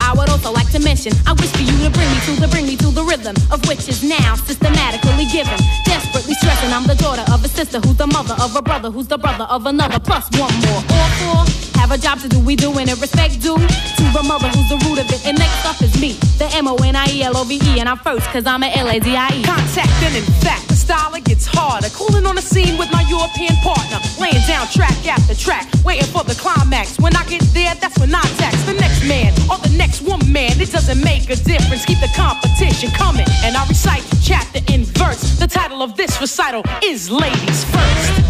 I would also like to mention, I wish for you to bring me to the rhythm of which is now systematically given. Desperately stressing, I'm the daughter of a sister who's the mother of a brother who's the brother of another, plus one more. All four have a job to do, we doing it, respect due to the mother who's the root of it. And next up is me, the MONIELOVE, and I'm first cause I'm a LADIE. Contact and in fact, the style it gets harder. Cooling on the scene with my European partner, laying down track after track, waiting for the climax. When I get there, that's when I tax the next man or the next woman. It doesn't make a difference, keep the competition coming. And I recite chapter in verse. The title of this recital is Ladies First.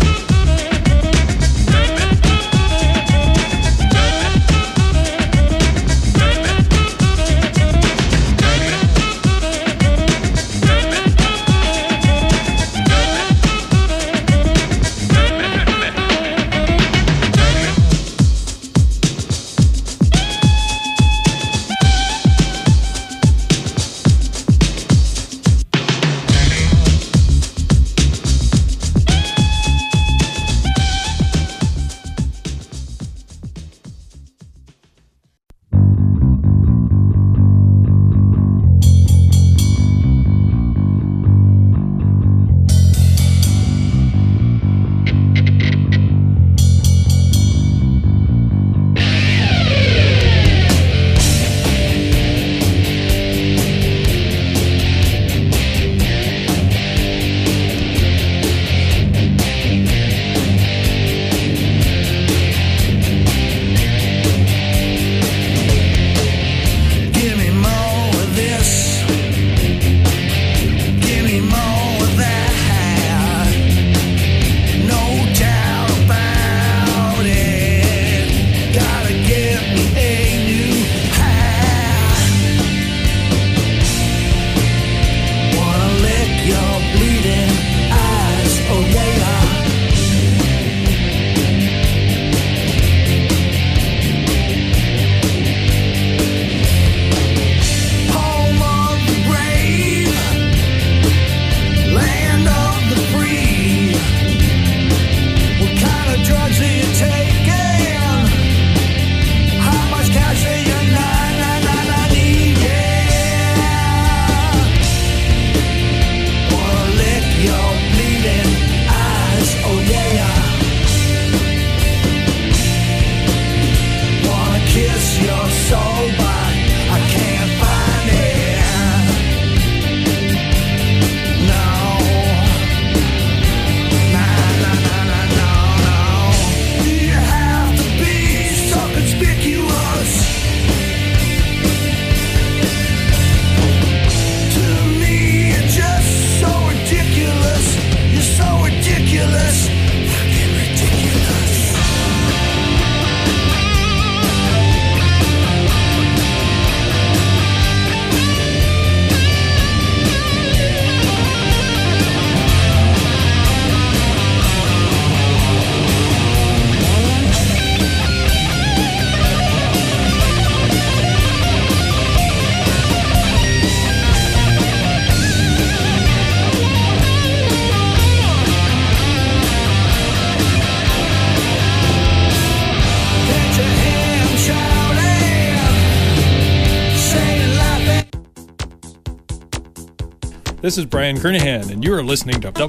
This is Brian Kernahan, and you are listening to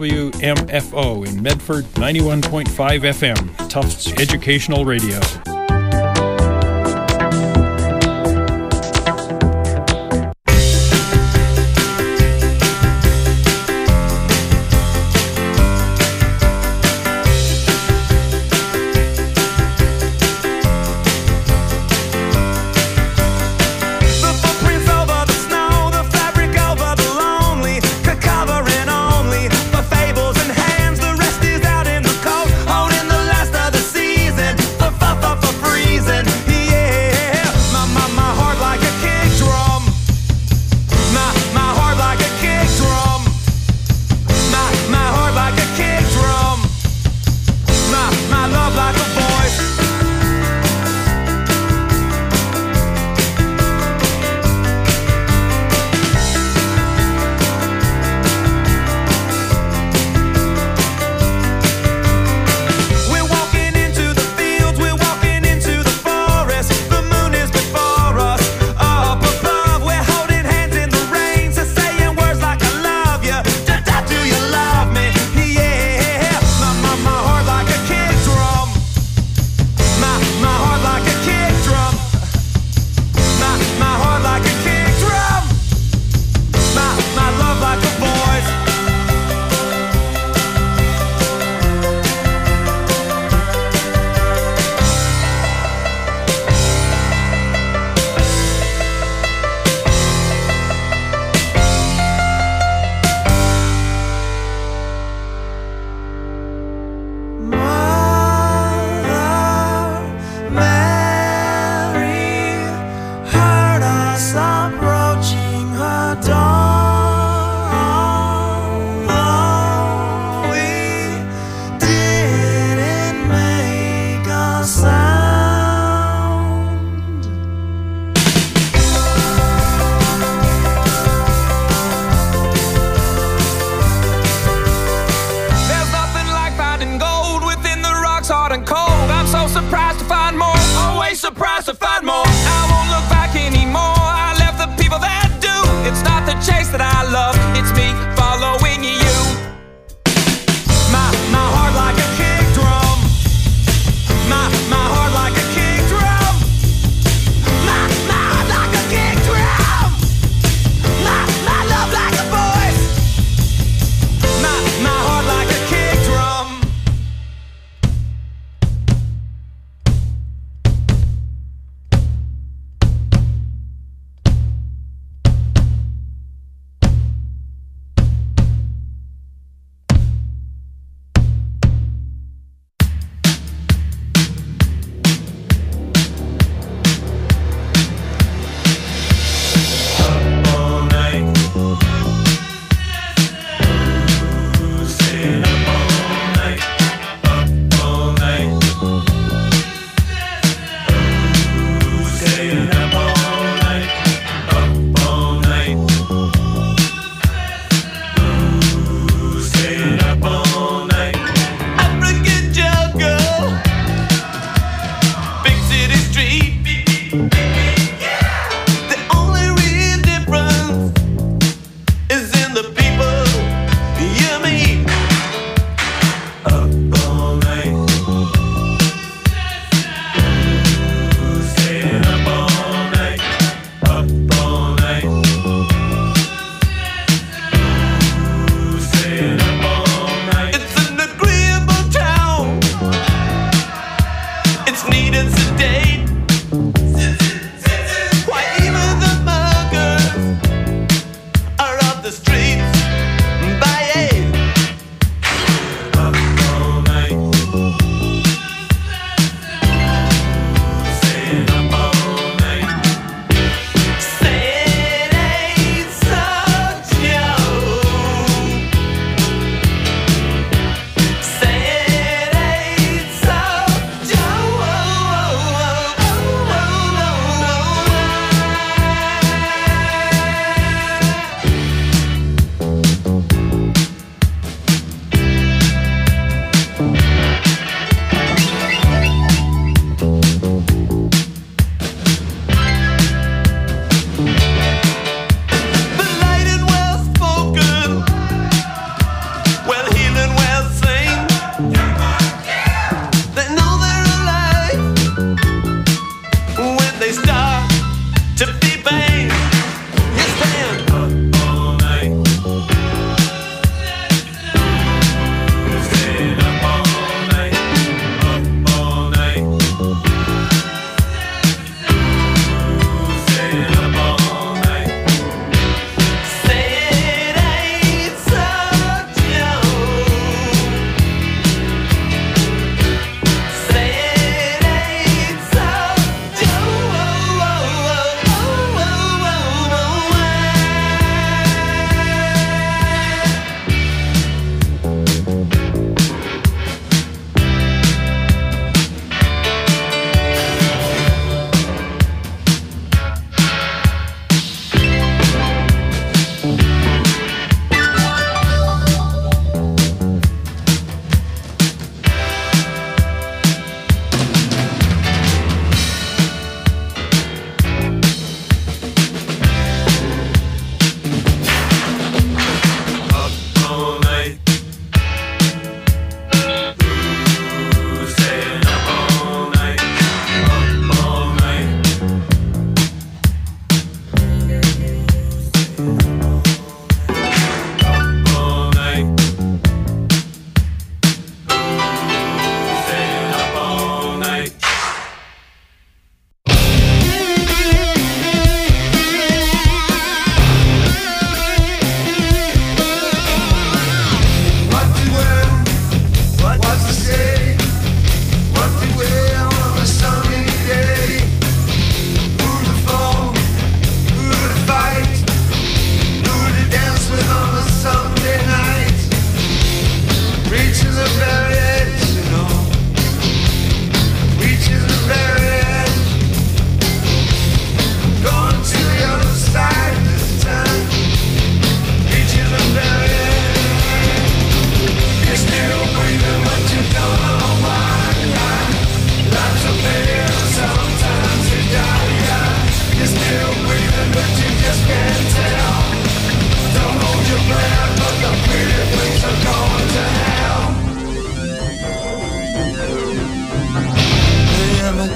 WMFO in Medford 91.5 FM, Tufts Educational Radio. Fables and hands, the rest is out in the cold, holding the last of the season.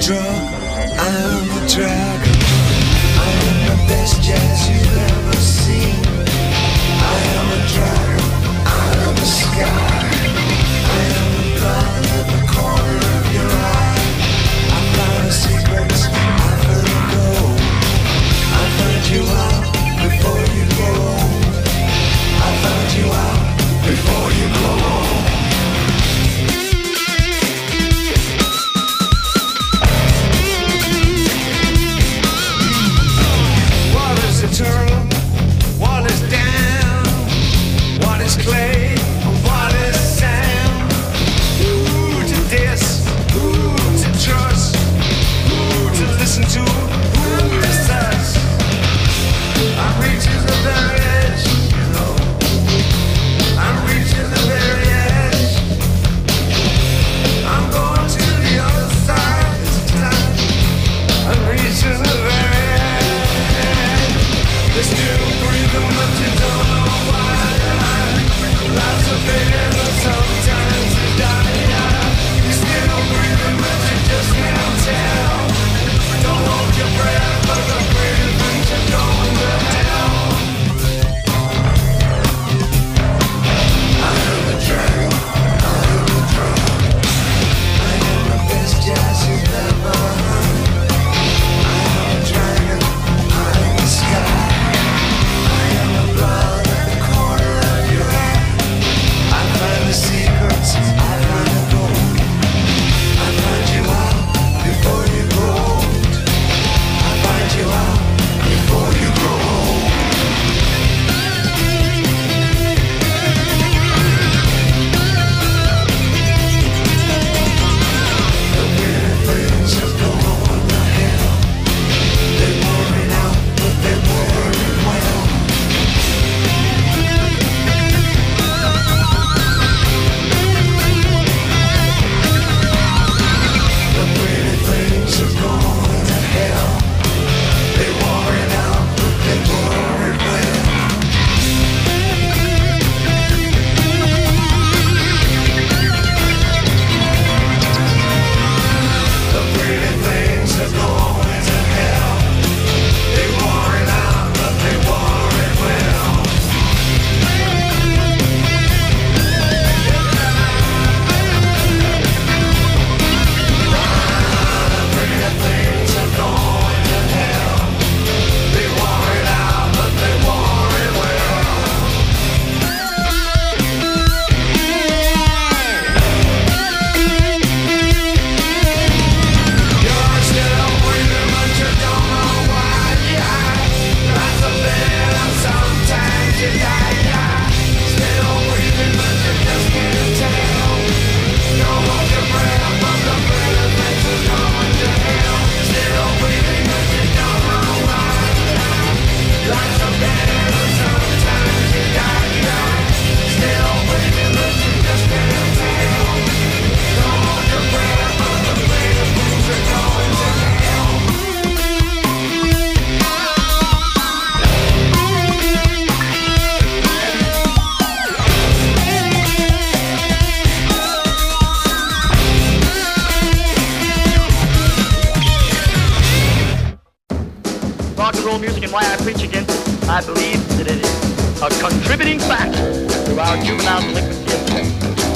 soul music and why I preach against it, I believe that it is a contributing factor to our juvenile delinquency of today.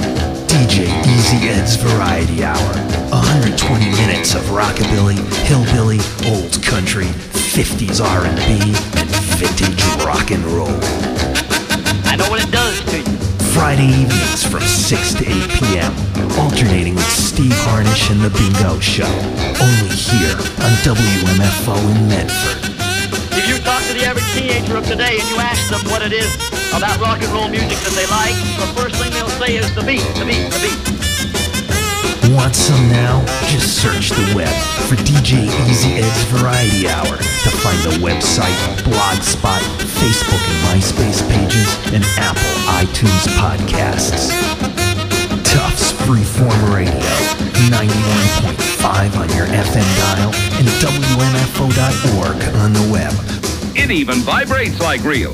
DJ Easy Ed's Variety Hour. 120 minutes of rockabilly, hillbilly, old country, 50s R&B, and vintage rock and roll. I know what it does to you. Friday evenings from 6 to 8 p.m. Alternating with Steve Harnish and The Bingo Show. Only here on WMFO in Medford. If you talk to the average teenager of today and you ask them what it is about rock and roll music that they like, the first thing they'll say is the beat, the beat, the beat. Want some now? Just search the web for DJ Easy Ed's Variety Hour to find the website, Blogspot, Facebook and MySpace pages, and Apple iTunes podcasts. Tufts Freeform Radio, 91.5 on your FM dial, and WMFO.org on the web. It even vibrates like real.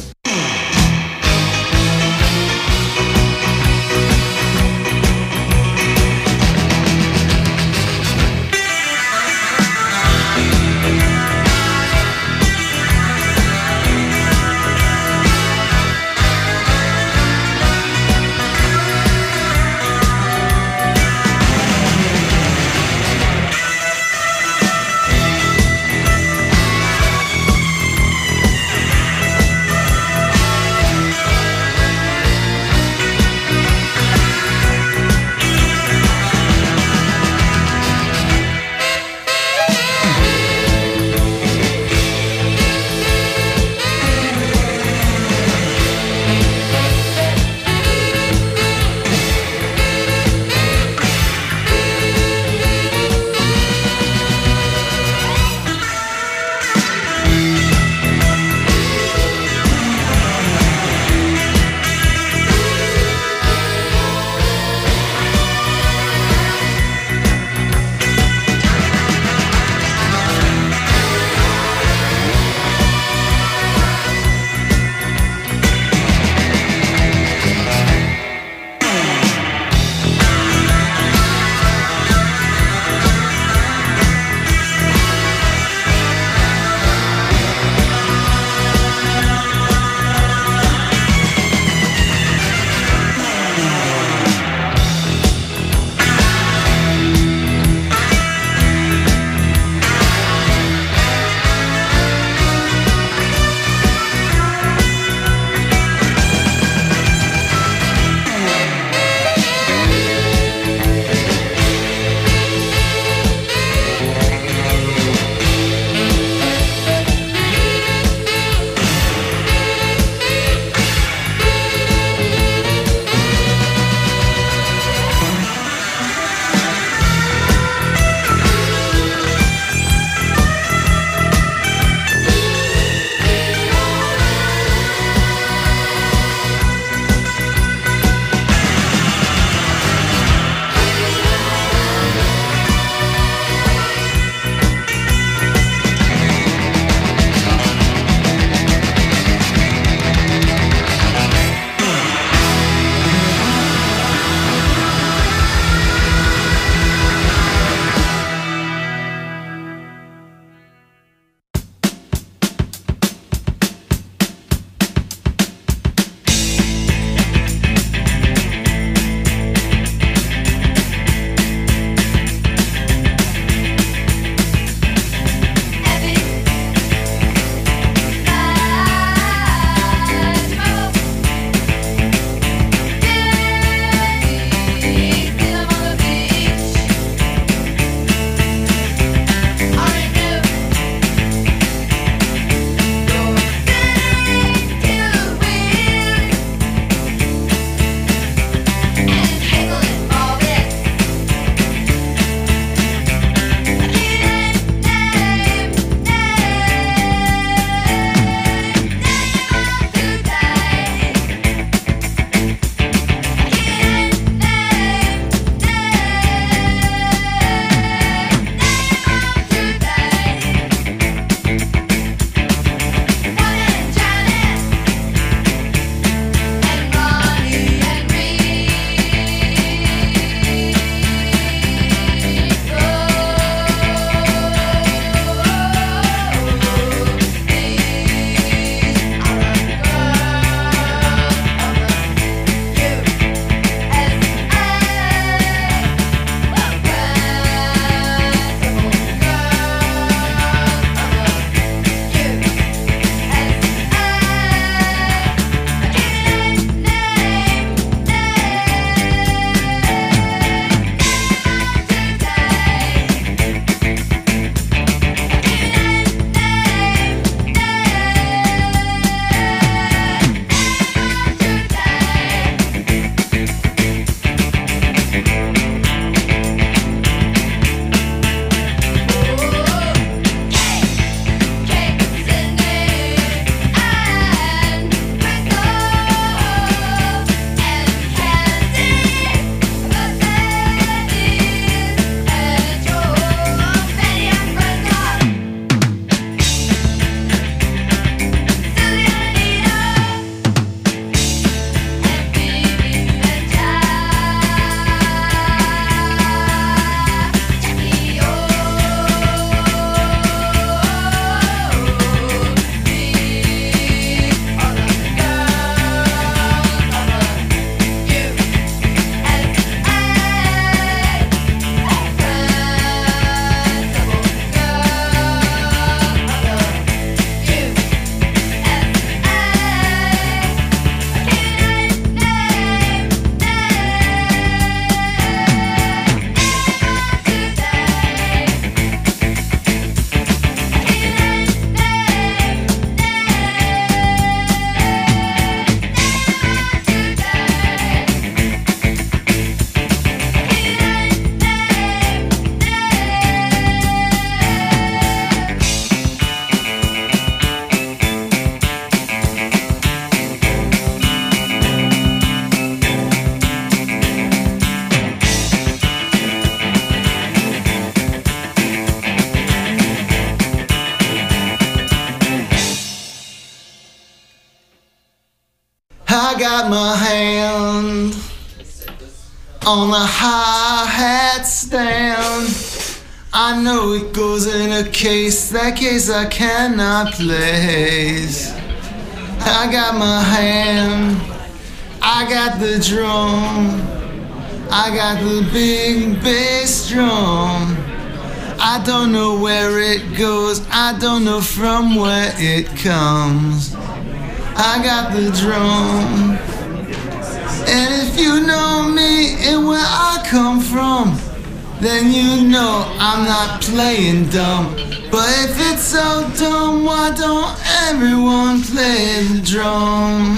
I got my hand on the hi-hat stand. I know it goes in a case, that case I cannot place. I got my hand, I got the drum, I got the big bass drum. I don't know where it goes, I don't know from where it comes. I got the drum. And if you know me and where I come from, then you know I'm not playing dumb. But if it's so dumb, why don't everyone play the drum?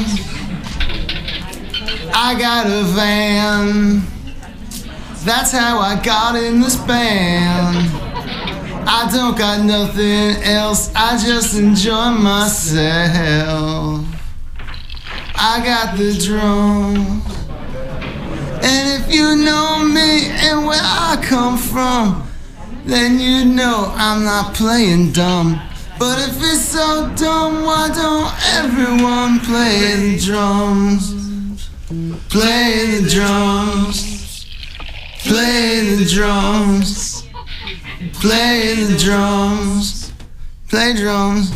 I got a van, that's how I got in this band. I don't got nothing else, I just enjoy myself. I got the drum. And if you know me and where I come from, then you know I'm not playing dumb. But if it's so dumb, why don't everyone play the drums? Play the drums. Play the drums. Play the drums. Play drums.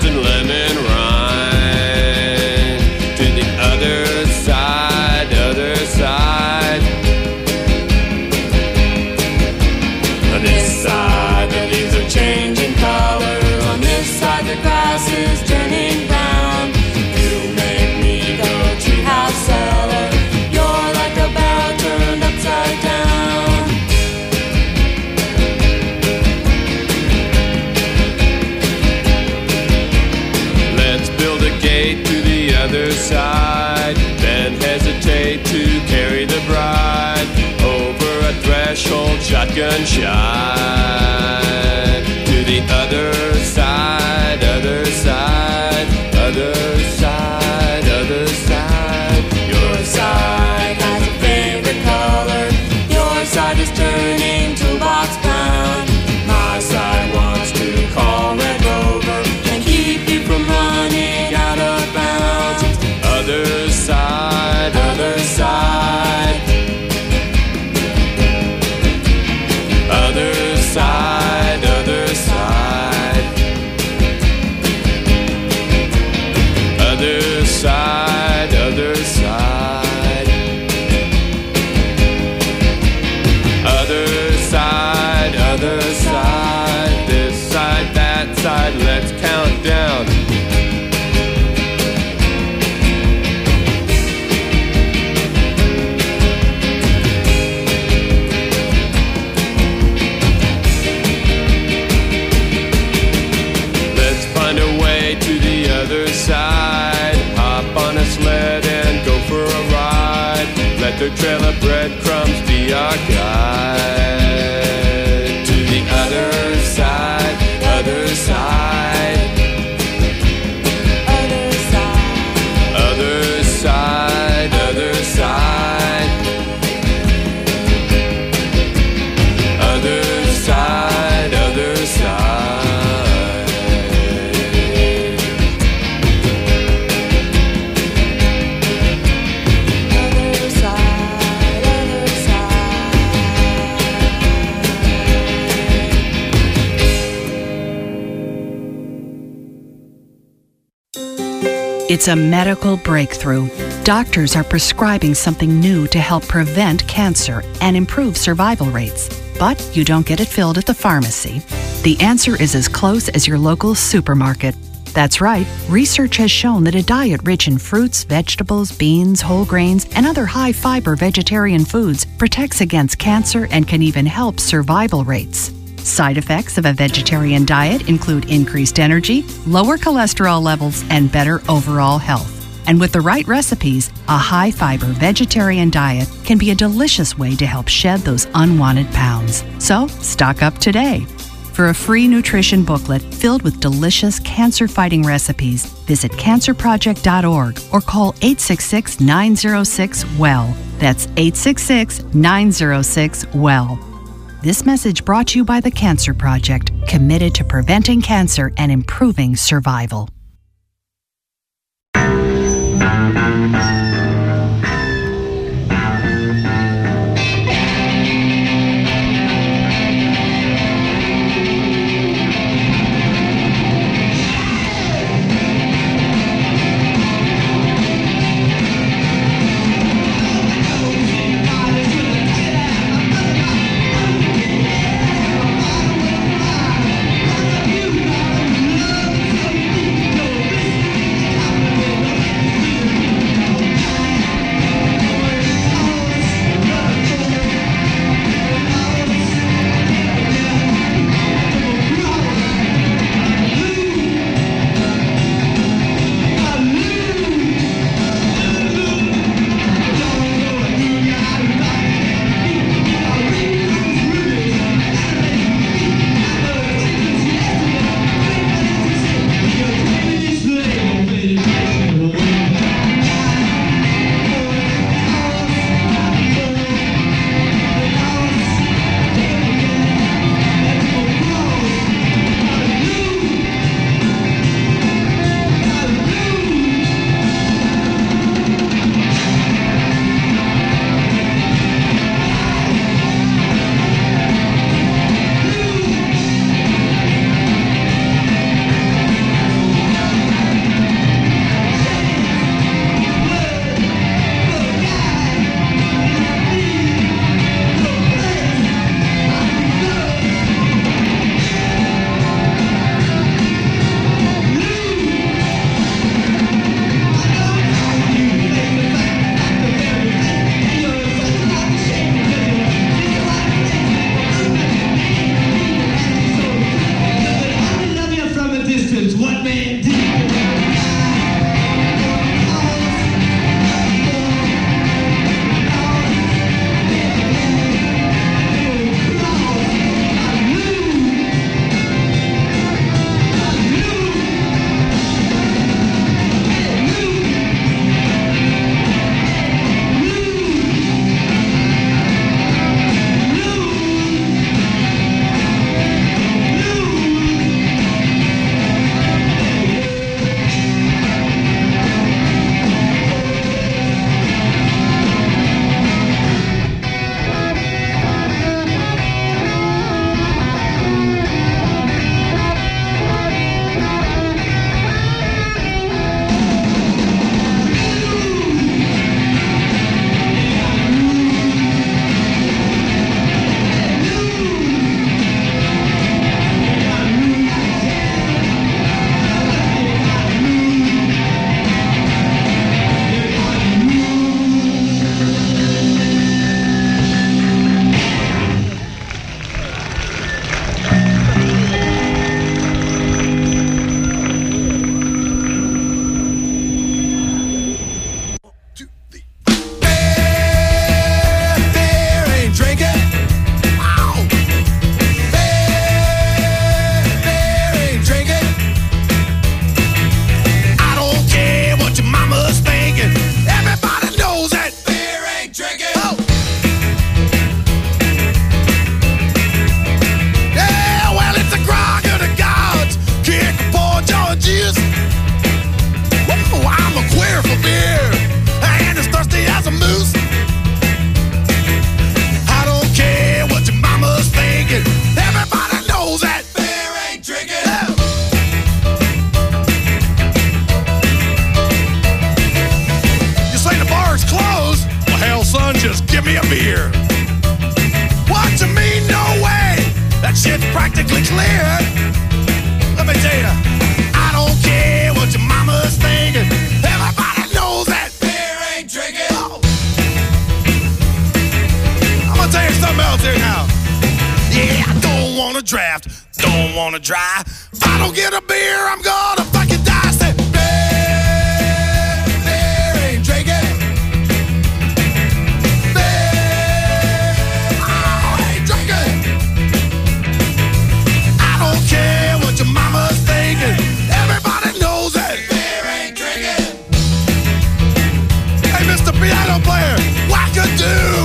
and lemon rind. To the other side, other side. On this side, the leaves are changing color. On this side, the grass is turning brown. You make me go treehouse cellar. You're like a barrel turned upside down. Let's build a gate to the other side, then hesitate to carry the bride over a threshold, shotgun shot. To the other side, other side, other side, other side. Your side has a favorite color. Your side is turning toolbox brown. My side wants to call Red Rover and keep you from running out of bounds. Other side, other side. Other side, other side. Other side, other side. Other side, other side. This side, that side, let's count down. Let's find a way to the other side. Hop on a sled and go for a ride. Let the trail of breadcrumbs be our guide. To the other side, other side. Other side, other side, other side. Other side, other side. Other side, other side. It's a medical breakthrough. Doctors are prescribing something new to help prevent cancer and improve survival rates. But you don't get it filled at the pharmacy. The answer is as close as your local supermarket. That's right, research has shown that a diet rich in fruits, vegetables, beans, whole grains, and other high-fiber vegetarian foods protects against cancer and can even help survival rates. Side effects of a vegetarian diet include increased energy, lower cholesterol levels, and better overall health. And with the right recipes, a high-fiber vegetarian diet can be a delicious way to help shed those unwanted pounds. So, stock up today. For a free nutrition booklet filled with delicious cancer-fighting recipes, visit cancerproject.org or call 866-906-WELL. That's 866-906-WELL. This message brought to you by the Cancer Project, committed to preventing cancer and improving survival. gonna dry. If I don't get a beer, I'm gonna fucking die. Say, beer ain't drinking. Beer ain't drinking. I don't care what your mama's thinking. Everybody knows that beer ain't drinking. Hey, Mr. Piano Player, wackadoo.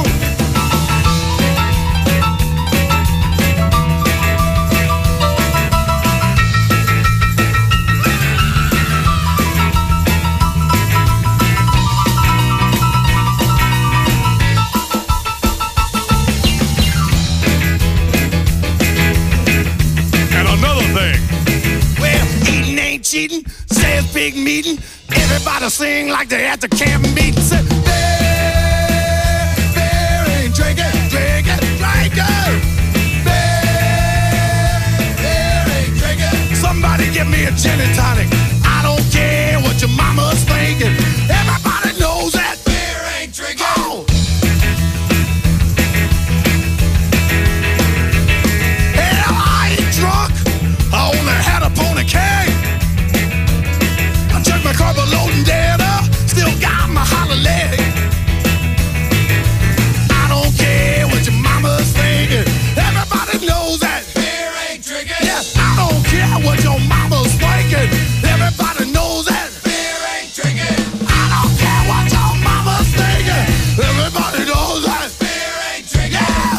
Cheating, say it's big meeting. Everybody sing like they at the camp meeting. Say, beer ain't drinking, drinking, drinking. Beer ain't drinking. Somebody give me a gin and tonic. I don't care what your mama's thinking. Everybody knows that beer ain't drinking. Oh. Hell, I ain't drunk. I only had a pony keg. My carbo loading data, still got my hollow leg. I don't care what your mama's thinking. Everybody knows that beer ain't drinking. Yeah, I don't care what your mama's thinking. Everybody knows that beer ain't drinking. I don't care what your mama's thinking. Everybody knows that beer ain't drinking. Yeah.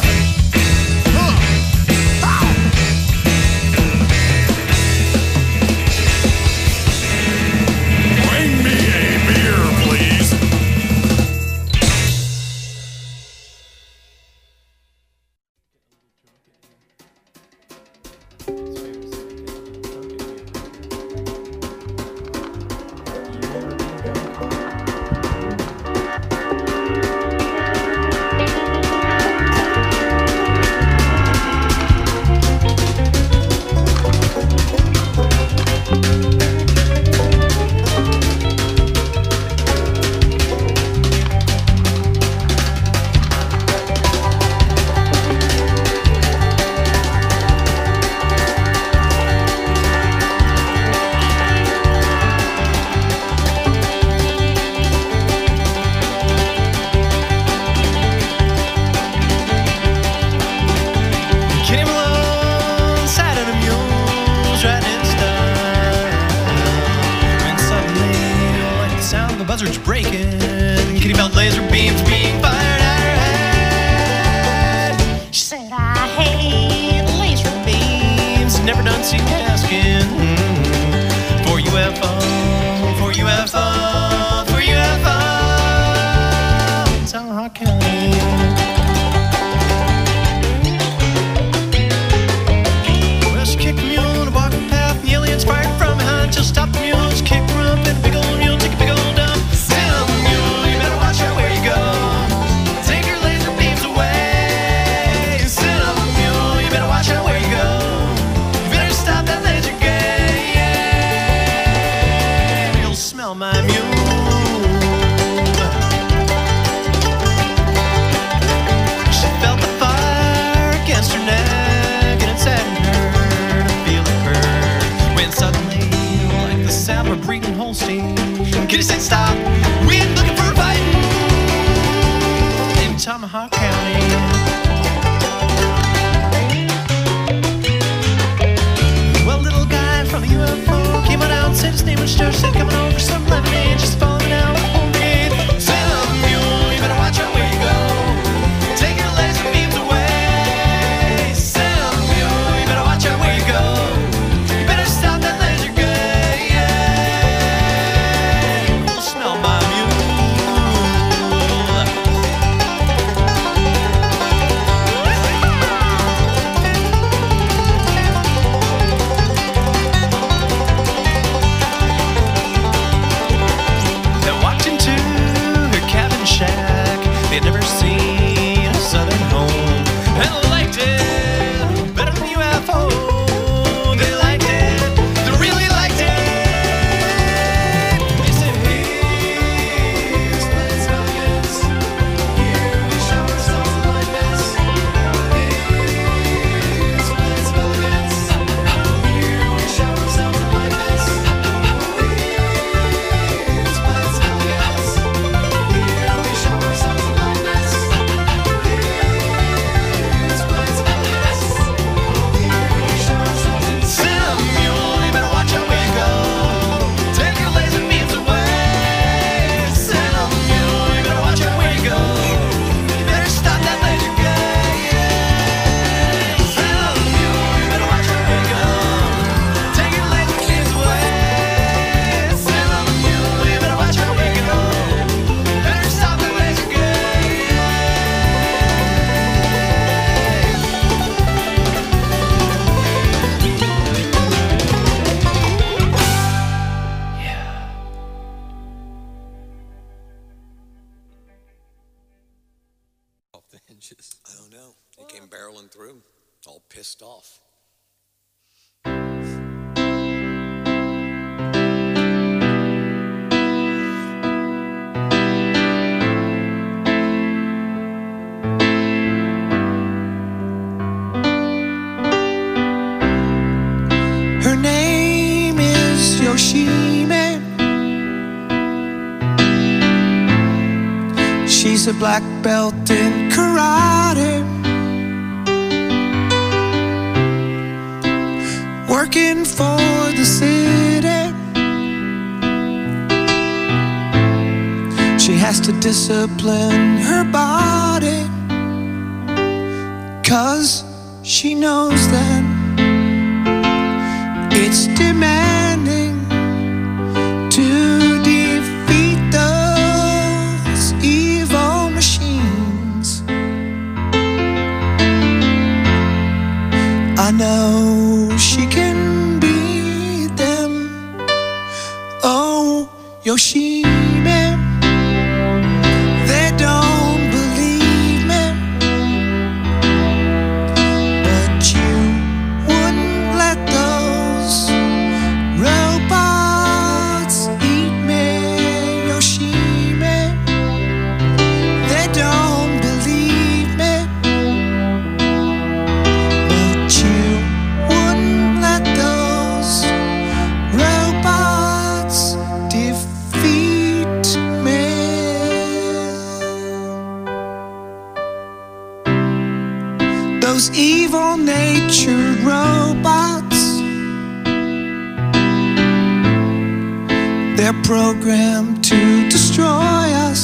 came barreling through, all pissed off. Her name is Yoshime. She's a black belt in karate, working for the city. She has to discipline her body, 'cause she knows that it's demanding to defeat those evil machines. I know she can beat them. Oh, Yoshime, they don't believe me, but you wouldn't let those robots eat me, Yoshime. They don't believe me, but you wouldn't let those robots defeat me. Those evil-natured robots, they're programmed to destroy us.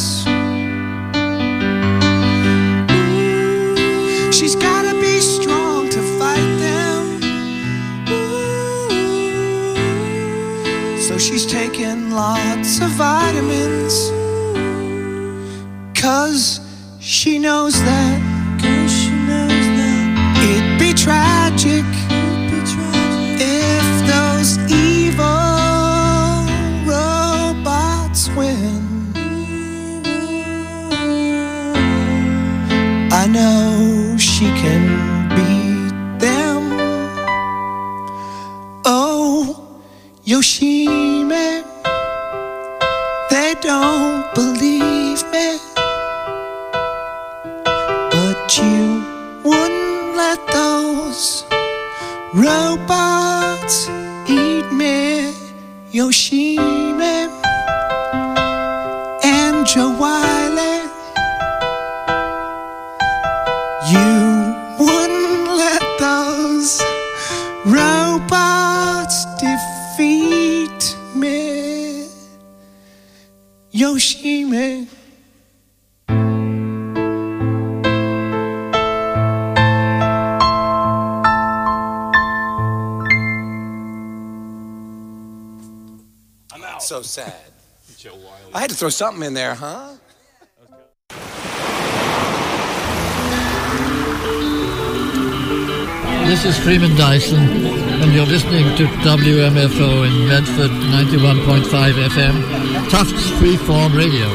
She's gotta be strong to fight them. So she's taking lots of vitamins, 'cause she knows that it'd be tragic if those evil robots win. I know she can beat them. Oh, Yoshime, they don't believe me, but you wouldn't let those robots eat me, Yoshime. And Joe Wiley, you wouldn't let those robots defeat me, Yoshime. So sad. I had to throw something in there, huh? This is Freeman Dyson, and you're listening to WMFO in Medford 91.5 FM, Tufts Freeform Radio.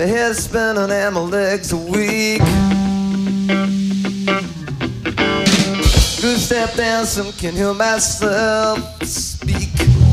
my head's spinning and my legs are weak. Good step dancing, can hear myself speak.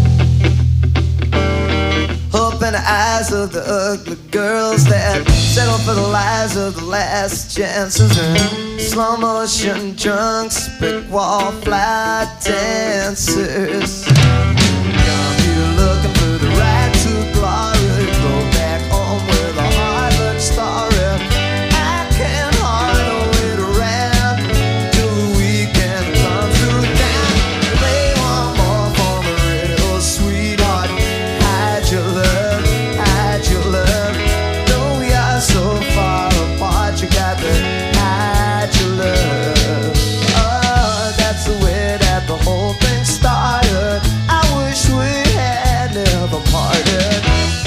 Hope in the eyes of the ugly girls that settle for the lies of the last chances. And slow motion drunks, brick wall fly dancers. Come here looking for the right to glory. Go back home with a heart looks starry. I can't hardly wait around till the weekend comes through down. Play one more for me, radio sweetheart. Hide your love, hide your love. Though we are so far apart, you got to hide your love. Oh, that's the way that the whole thing started. I wish we had never parted.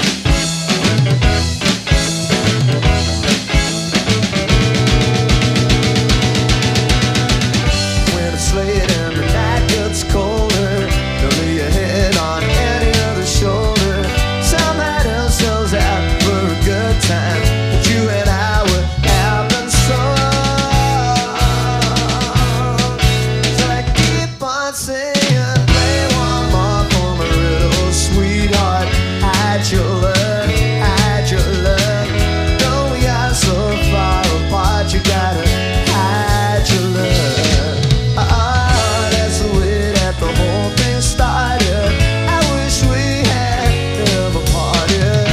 When it's late and the night gets colder, don't lay your head on any other shoulder. Some night ourselves out for a good time, but you and I were having so I keep on saying, play one more for my little sweetheart. Hide your love, hide your love. Though we are so far apart, you gotta hide your love. That's the way that the whole thing started. I wish we had never parted.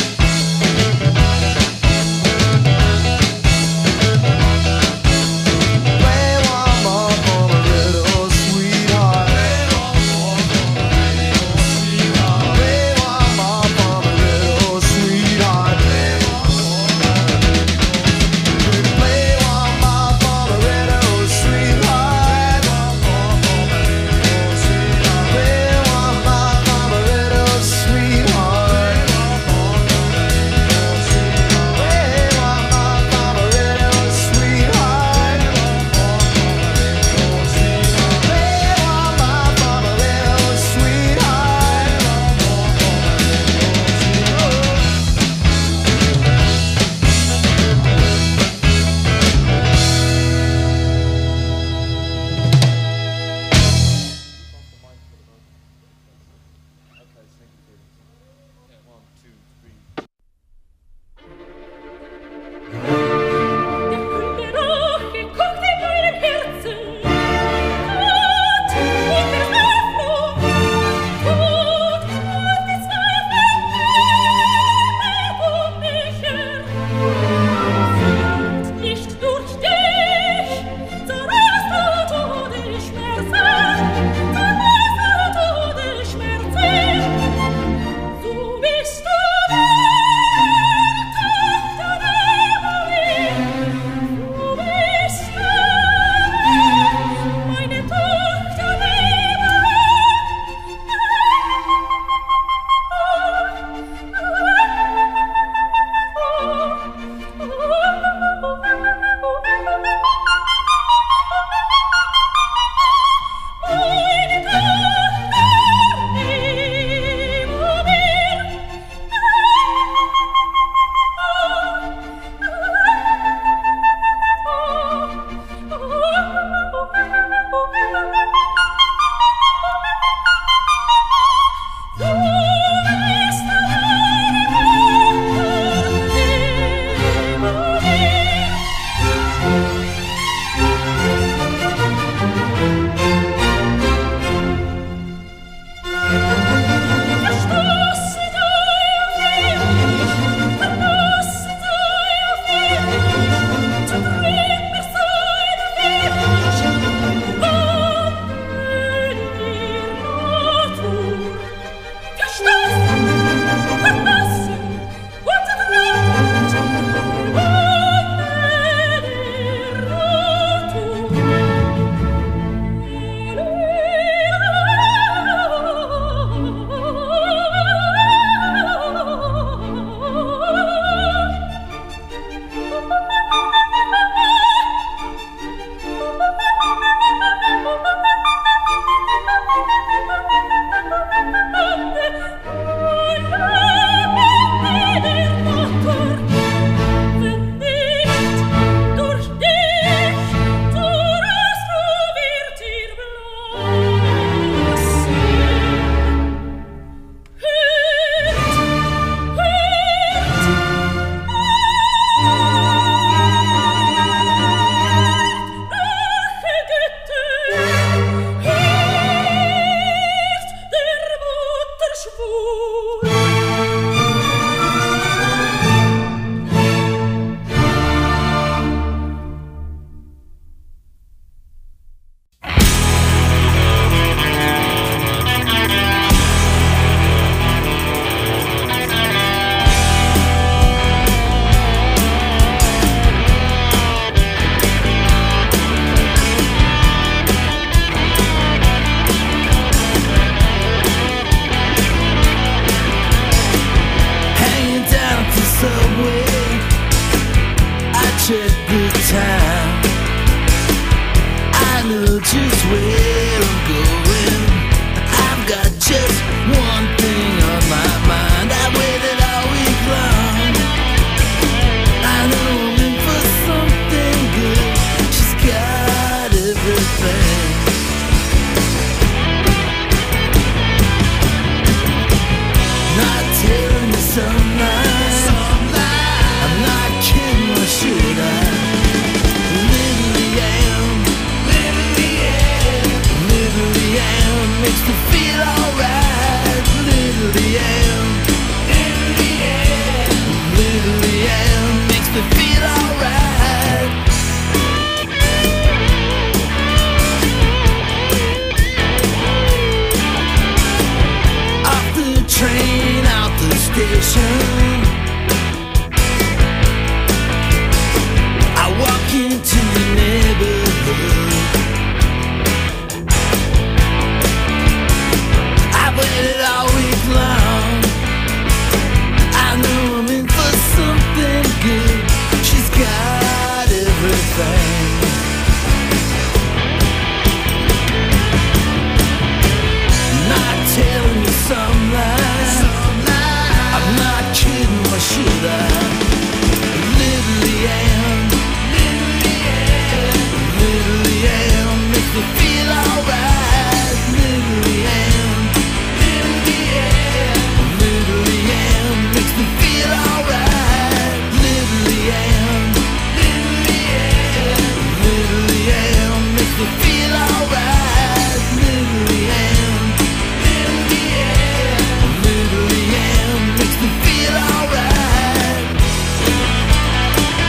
Play one more for my little sweetheart. Play one more for my little sweetheart. Play one more for my little sweetheart. Play one more for my little sweetheart. Play one more for my little sweetheart. Play one more for my little just where I'm going.